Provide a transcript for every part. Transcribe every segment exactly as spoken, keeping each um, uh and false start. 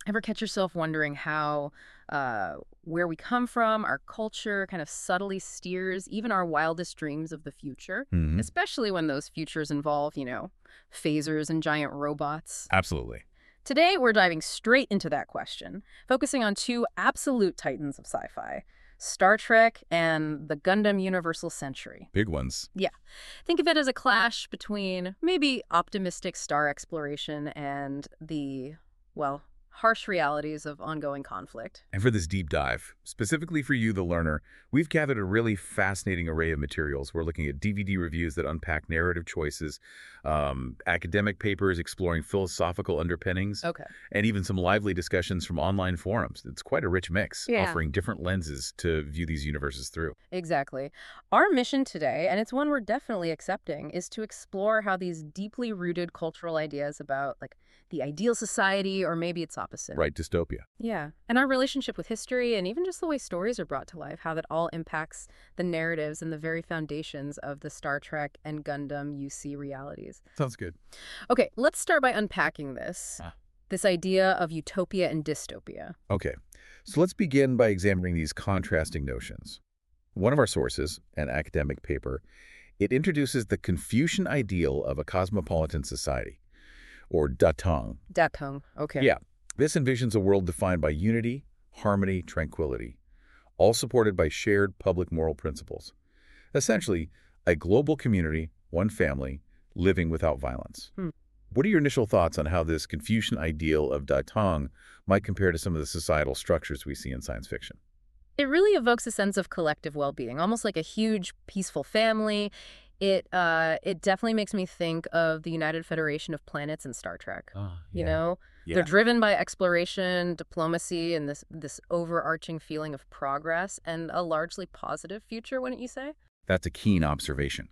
Ever catch yourself wondering how uh, where we come from, our culture kind of subtly steers even our wildest dreams of the future, Hmm. especially when those futures involve, you know, phasers and giant robots? Absolutely. Today, we're diving straight into that question, focusing on two absolute titans of sci-fi, Star Trek and the Gundam Universal Century. Big ones. Yeah. Think of it as a clash between maybe optimistic star exploration and the, well, harsh realities of ongoing conflict. And for this deep dive, specifically for you, the learner, we've gathered a really fascinating array of materials. We're looking at D V D reviews that unpack narrative choices, um, academic papers exploring philosophical underpinnings, Okay. and even some lively discussions from online forums. It's quite a rich mix, Yeah. offering different lenses to view these universes through. Exactly. Our mission today, and it's one we're definitely accepting, is to explore how these deeply rooted cultural ideas about, like, the ideal society, or maybe its opposite. Right, dystopia. Yeah. And our relationship with history, and even just the way stories are brought to life, how that all impacts the narratives and the very foundations of the Star Trek and Gundam U C realities. Sounds good. Okay, let's start by unpacking this. Ah. This idea of utopia and dystopia. Okay, so let's begin by examining these contrasting notions. One of our sources, an academic paper, it introduces the Confucian ideal of a cosmopolitan society, or Datang. Datang. Okay. Yeah, this envisions a world defined by unity, harmony, tranquility, all supported by shared public moral principles. Essentially, a global community, one family, living without violence. Hmm. What are your initial thoughts on how this Confucian ideal of Datang might compare to some of the societal structures we see in science fiction? It really evokes a sense of collective well-being, almost like a huge, peaceful family. It uh, it definitely makes me think of the United Federation of Planets in Star Trek. Oh, You know, Yeah. they're driven by exploration, diplomacy, and this this overarching feeling of progress and a largely positive future, wouldn't you say? That's a keen observation.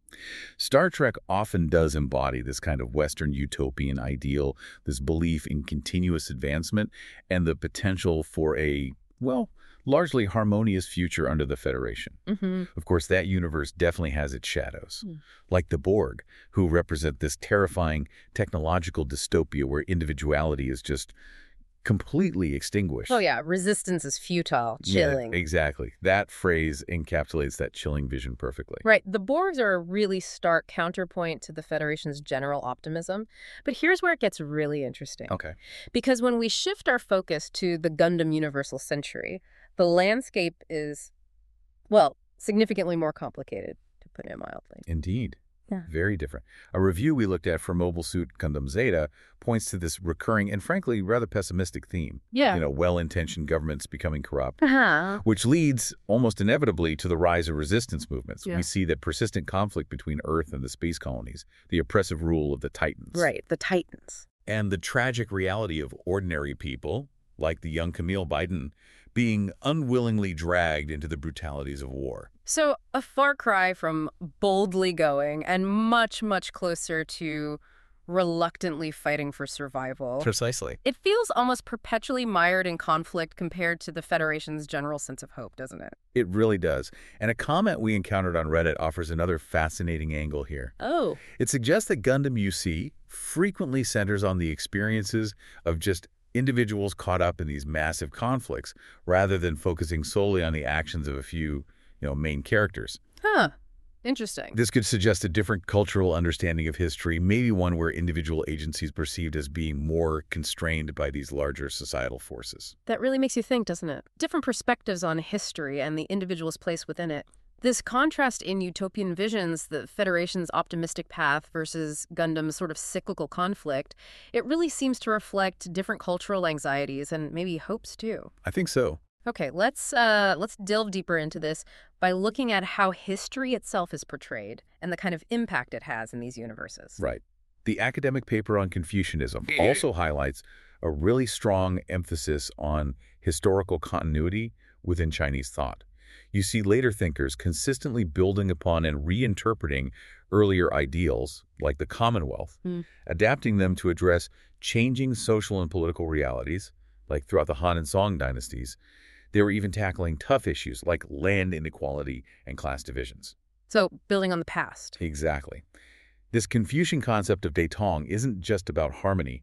Star Trek often does embody this kind of Western utopian ideal, this belief in continuous advancement and the potential for a, well, largely harmonious future under the Federation. Mm-hmm. Of course, that universe definitely has its shadows, Hmm. like the Borg, who represent this terrifying technological dystopia where individuality is just completely extinguished. Oh yeah, resistance is futile, Yeah, chilling. exactly. That phrase encapsulates that chilling vision perfectly. Right. The Borgs are a really stark counterpoint to the Federation's general optimism. But here's where it gets really interesting. Okay. Because when we shift our focus to the Gundam Universal Century, the landscape is, well, significantly more complicated, to put it mildly. Indeed. Yeah. Very different. A review we looked at for Mobile Suit Gundam Zeta points to this recurring and frankly rather pessimistic theme. Yeah. You know, well-intentioned governments becoming corrupt, Uh-huh. which leads almost inevitably to the rise of resistance movements. Yeah. We see that persistent conflict between Earth and the space colonies, the oppressive rule of the Titans. Right, the Titans. And the tragic reality of ordinary people, like the young Camille Biden, being unwillingly dragged into the brutalities of war. So a far cry from boldly going and much, much closer to reluctantly fighting for survival. Precisely. It feels almost perpetually mired in conflict compared to the Federation's general sense of hope, doesn't it? It really does. And a comment we encountered on Reddit offers another fascinating angle here. Oh. It suggests that Gundam U C frequently centers on the experiences of just individuals caught up in these massive conflicts, rather than focusing solely on the actions of a few, you know, main characters. Huh. Interesting. This could suggest a different cultural understanding of history, maybe one where individual agency is perceived as being more constrained by these larger societal forces. That really makes you think, doesn't it? Different perspectives on history and the individual's place within it. This contrast in utopian visions, the Federation's optimistic path versus Gundam's sort of cyclical conflict, it really seems to reflect different cultural anxieties and maybe hopes too. I think so. Okay, let's uh, let's delve deeper into this by looking at how history itself is portrayed and the kind of impact it has in these universes. Right. The academic paper on Confucianism also highlights a really strong emphasis on historical continuity within Chinese thought. You see later thinkers consistently building upon and reinterpreting earlier ideals, like the Commonwealth, Hmm. adapting them to address changing social and political realities, like throughout the Han and Song dynasties. They were even tackling tough issues like land inequality and class divisions. So, building on the past. Exactly. This Confucian concept of Datong isn't just about harmony.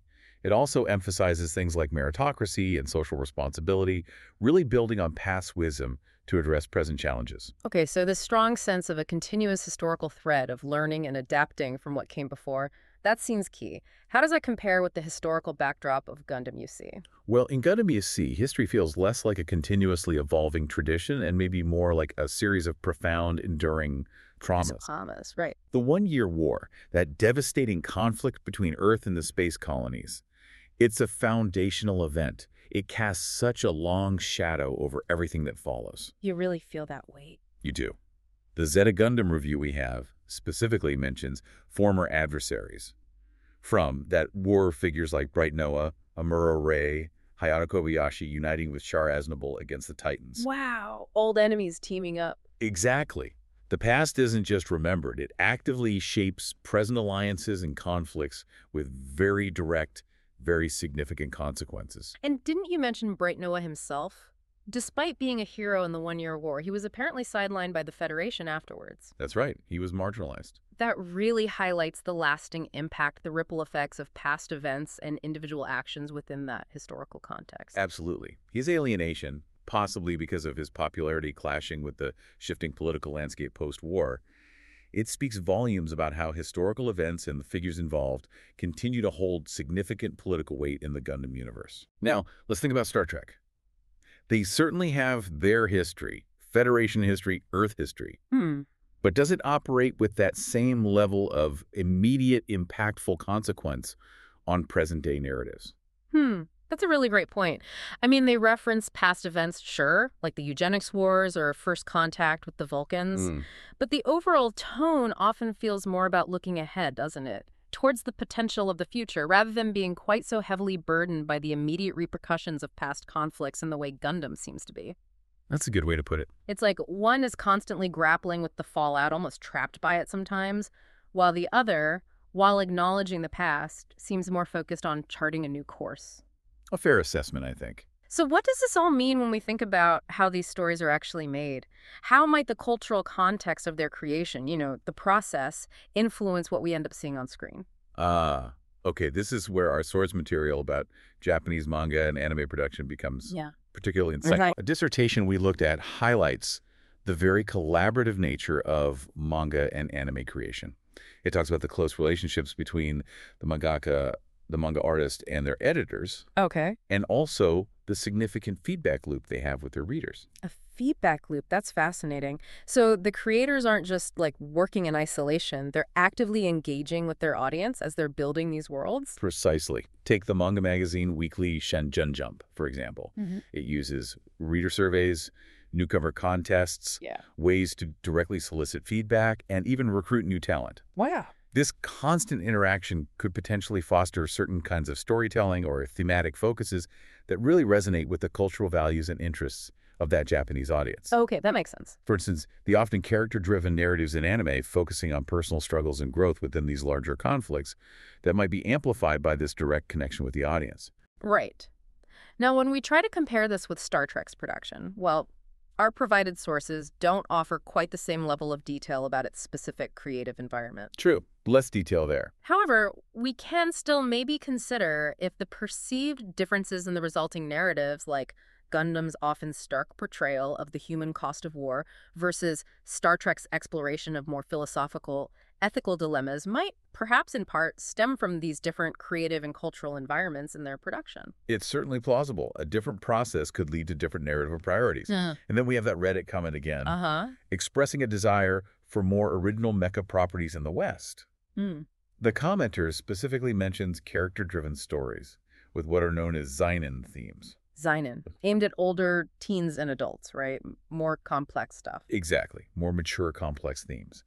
It also emphasizes things like meritocracy and social responsibility, really building on past wisdom to address present challenges. Okay, so this strong sense of a continuous historical thread of learning and adapting from what came before, that seems key. How does that compare with the historical backdrop of Gundam U C? Well, in Gundam U C, history feels less like a continuously evolving tradition and maybe more like a series of profound, enduring traumas. Traumas, right. The One-Year War, that devastating conflict between Earth and the space colonies, it's a foundational event. It casts such a long shadow over everything that follows. You really feel that weight. You do. The Zeta Gundam review we have specifically mentions former adversaries. From that war figures like Bright Noah, Amuro Ray, Hayato Kobayashi uniting with Char Aznable against the Titans. Wow, old enemies teaming up. Exactly. The past isn't just remembered. It actively shapes present alliances and conflicts with very direct, very significant consequences. And didn't you mention Bright Noah himself? Despite being a hero in the One-Year War, he was apparently sidelined by the Federation afterwards. That's right. He was marginalized. That really highlights the lasting impact, the ripple effects of past events and individual actions within that historical context. Absolutely. His alienation, possibly because of his popularity clashing with the shifting political landscape post-war, it speaks volumes about how historical events and the figures involved continue to hold significant political weight in the Gundam universe. Now, let's think about Star Trek. They certainly have their history, Federation history, Earth history. Hmm. But does it operate with that same level of immediate, impactful consequence on present-day narratives? Hmm. That's a really great point. I mean, they reference past events, sure, like the eugenics wars or first contact with the Vulcans. Mm. But the overall tone often feels more about looking ahead, doesn't it? Towards the potential of the future, rather than being quite so heavily burdened by the immediate repercussions of past conflicts in the way Gundam seems to be. That's a good way to put it. It's like one is constantly grappling with the fallout, almost trapped by it sometimes, while the other, while acknowledging the past, seems more focused on charting a new course. A fair assessment, I think. So what does this all mean when we think about how these stories are actually made? How might the cultural context of their creation, you know, the process, influence what we end up seeing on screen? Ah, okay, this is where our source material about Japanese manga and anime production becomes Yeah. particularly insightful. Right. A dissertation we looked at highlights the very collaborative nature of manga and anime creation. It talks about the close relationships between the mangaka, the manga artist, and their editors, Okay. and also the significant feedback loop they have with their readers. A feedback loop. That's fascinating. So the creators aren't just like working in isolation. They're actively engaging with their audience as they're building these worlds. Precisely. Take the manga magazine Weekly Shenzhen Jump, for example. Mm-hmm. It uses reader surveys, newcomer contests, Yeah. ways to directly solicit feedback, and even recruit new talent. Wow. This constant interaction could potentially foster certain kinds of storytelling or thematic focuses that really resonate with the cultural values and interests of that Japanese audience. Okay, that makes sense. For instance, the often character-driven narratives in anime focusing on personal struggles and growth within these larger conflicts that might be amplified by this direct connection with the audience. Right. Now, when we try to compare this with Star Trek's production, well, our provided sources don't offer quite the same level of detail about its specific creative environment. True. Less detail there. However, we can still maybe consider if the perceived differences in the resulting narratives, like Gundam's often stark portrayal of the human cost of war versus Star Trek's exploration of more philosophical, ethical dilemmas, might perhaps in part stem from these different creative and cultural environments in their production. It's certainly plausible. A different process could lead to different narrative priorities. Uh, And then we have that Reddit comment again, uh-huh. expressing a desire for more original mecha properties in the West. Mm. The commenter specifically mentions character-driven stories with what are known as Seinen themes. Seinen, aimed at older teens and adults, right? M- More complex stuff. Exactly. More mature, complex themes.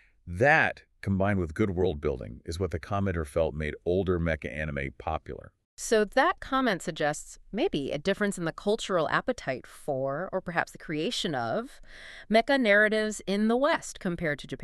That, combined with good world building, is what the commenter felt made older mecha anime popular. So that comment suggests maybe a difference in the cultural appetite for, or perhaps the creation of, mecha narratives in the West compared to Japan.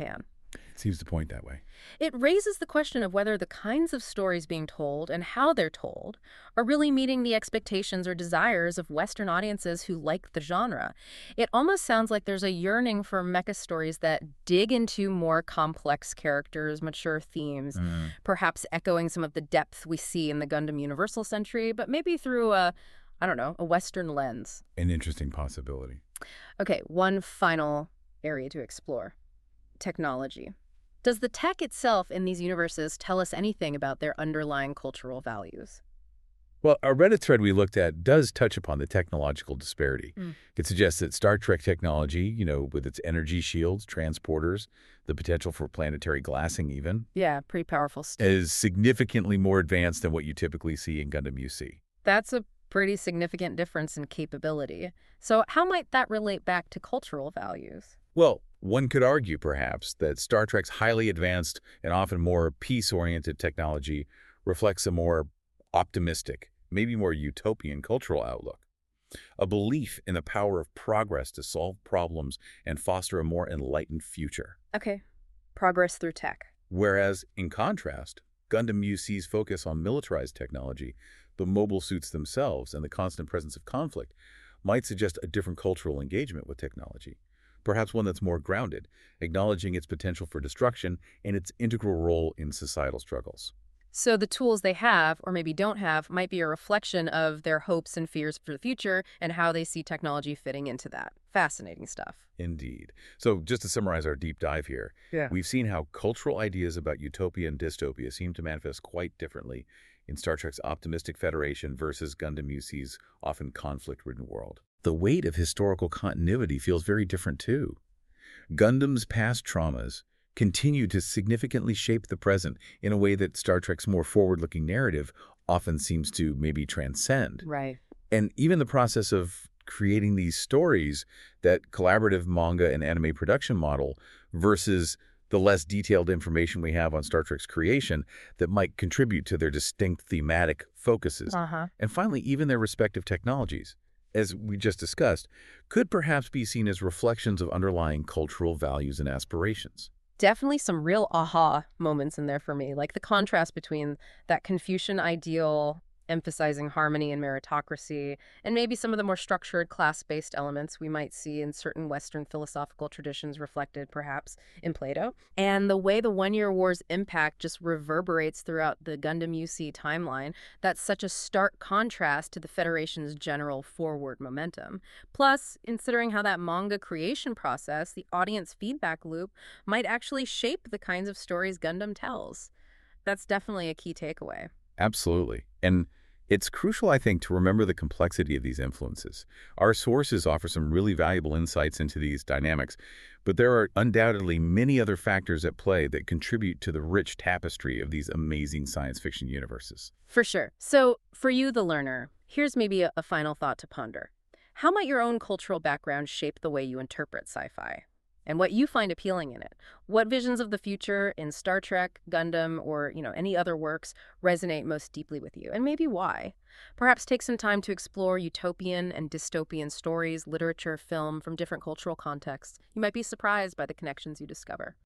It seems to point that way. It raises the question of whether the kinds of stories being told and how they're told are really meeting the expectations or desires of Western audiences who like the genre. It almost sounds like there's a yearning for mecha stories that dig into more complex characters, mature themes, Mm, perhaps echoing some of the depth we see in the Gundam Universal Century, but maybe through a, I don't know, a Western lens. an interesting possibility. Okay, one final area to explore: technology. Does the tech itself in these universes tell us anything about their underlying cultural values? Well, a Reddit thread we looked at does touch upon the technological disparity. Mm. It suggests that Star Trek technology, you know, with its energy shields, transporters, the potential for planetary glassing even, Yeah, pretty powerful stuff. is significantly more advanced than what you typically see in Gundam U C. That's a pretty significant difference in capability. So how might that relate back to cultural values? Well, one could argue, perhaps, that Star Trek's highly advanced and often more peace-oriented technology reflects a more optimistic, maybe more utopian cultural outlook, a belief in the power of progress to solve problems and foster a more enlightened future. Okay, progress through tech. Whereas, in contrast, Gundam U C's focus on militarized technology, the mobile suits themselves, and the constant presence of conflict might suggest a different cultural engagement with technology, perhaps one that's more grounded, acknowledging its potential for destruction and its integral role in societal struggles. So the tools they have, or maybe don't have, might be a reflection of their hopes and fears for the future and how they see technology fitting into that. Fascinating stuff. Indeed. So just to summarize our deep dive here, Yeah. we've seen how cultural ideas about utopia and dystopia seem to manifest quite differently in Star Trek's optimistic Federation versus Gundam U C's often conflict-ridden world. The weight of historical continuity feels very different too. Gundam's past traumas continue to significantly shape the present in a way that Star Trek's more forward-looking narrative often seems to maybe transcend. Right. And even the process of creating these stories, that collaborative manga and anime production model versus the less detailed information we have on Star Trek's creation that might contribute to their distinct thematic focuses. Uh-huh. And finally, even their respective technologies, as we just discussed, could perhaps be seen as reflections of underlying cultural values and aspirations. Definitely some real aha moments in there for me, like the contrast between that Confucian ideal emphasizing harmony and meritocracy, and maybe some of the more structured class-based elements we might see in certain Western philosophical traditions reflected, perhaps, in Plato. And the way the One-Year War's impact just reverberates throughout the Gundam U C timeline, that's such a stark contrast to the Federation's general forward momentum. Plus, considering how that manga creation process, the audience feedback loop, might actually shape the kinds of stories Gundam tells. That's definitely a key takeaway. Absolutely. And it's crucial, I think, to remember the complexity of these influences. Our sources offer some really valuable insights into these dynamics, but there are undoubtedly many other factors at play that contribute to the rich tapestry of these amazing science fiction universes. For sure. So, for you, the learner, here's maybe a, a final thought to ponder. How might your own cultural background shape the way you interpret sci-fi? And what you find appealing in it? What visions of the future in Star Trek, Gundam, or, you know, any other works resonate most deeply with you? And maybe why? Perhaps take some time to explore utopian and dystopian stories, literature, film from different cultural contexts. You might be surprised by the connections you discover.